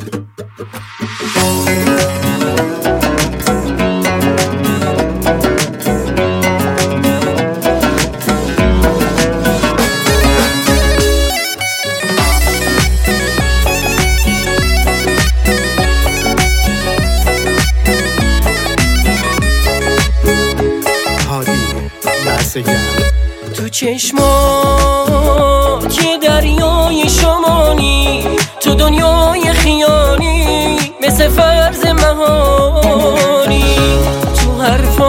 تو چشمات یه دریای شمانی، تو دنیای خیالی مثل فرض مهانی، تو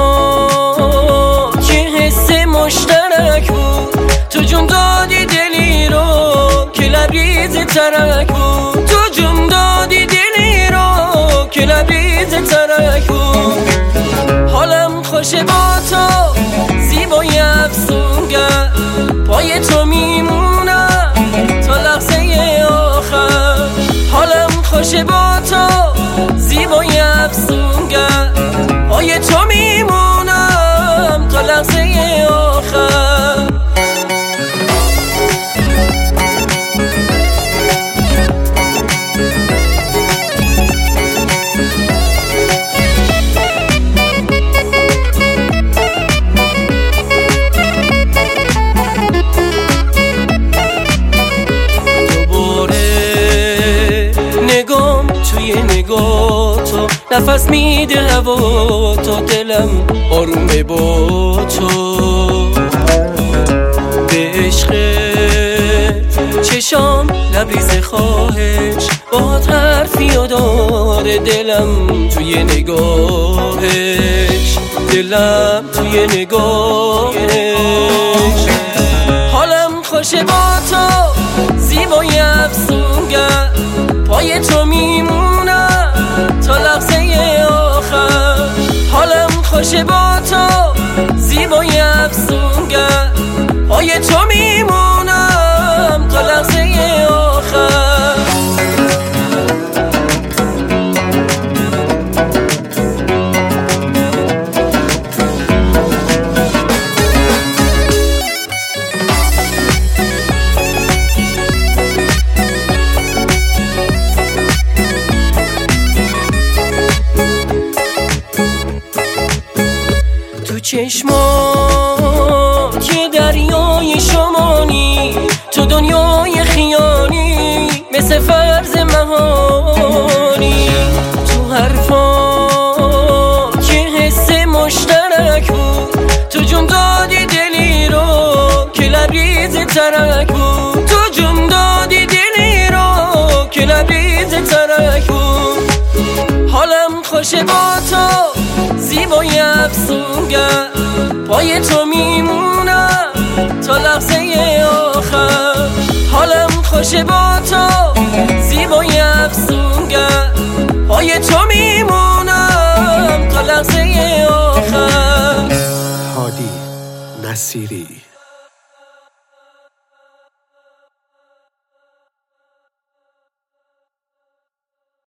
حرفات یه حس مشترک بود، تو جون دادی دلی رو که لبریز ترک بود، تو جون دادی دلی رو که لبریز ترک بود. حالم خوشه با تو زیبای افسونگر، پای تو میمونم تا لحظه آخر. حالم خوشه با تو زیبای افسونگر، پای تو میمونم تا لحظه آخر. توی نگاه تو نفس میده هوا، تو دلم آرومه با تو. به عشق چشام لبریز خواهش، باهات حرفی و داره دلم توی نگاهش، دلم توی نگاهش. حالم خوشه با تو زیبای افسونگر، پای تو میمونم تا لحظه آخر. حالم خوشه با تو زیبای افسونگر، پای تو میمونم تا لحظه آخر. تو چشمات یه دریای شمانی، تو دنیای خیالی مثل فرض مهانی، تو حرفات یه حس مشترک بود، تو جون دادی دلی رو که لبریز ترک بود، تو جون دادی دلی رو که لبریز ترک بود. حالم خوشه با تو زیبای افسونگر، پای تو میمونم تا لحظه آخر. حالم خوشه با تو زیبای افسونگر، پای تو میمونم تا لحظه آخر. هادی نصیری.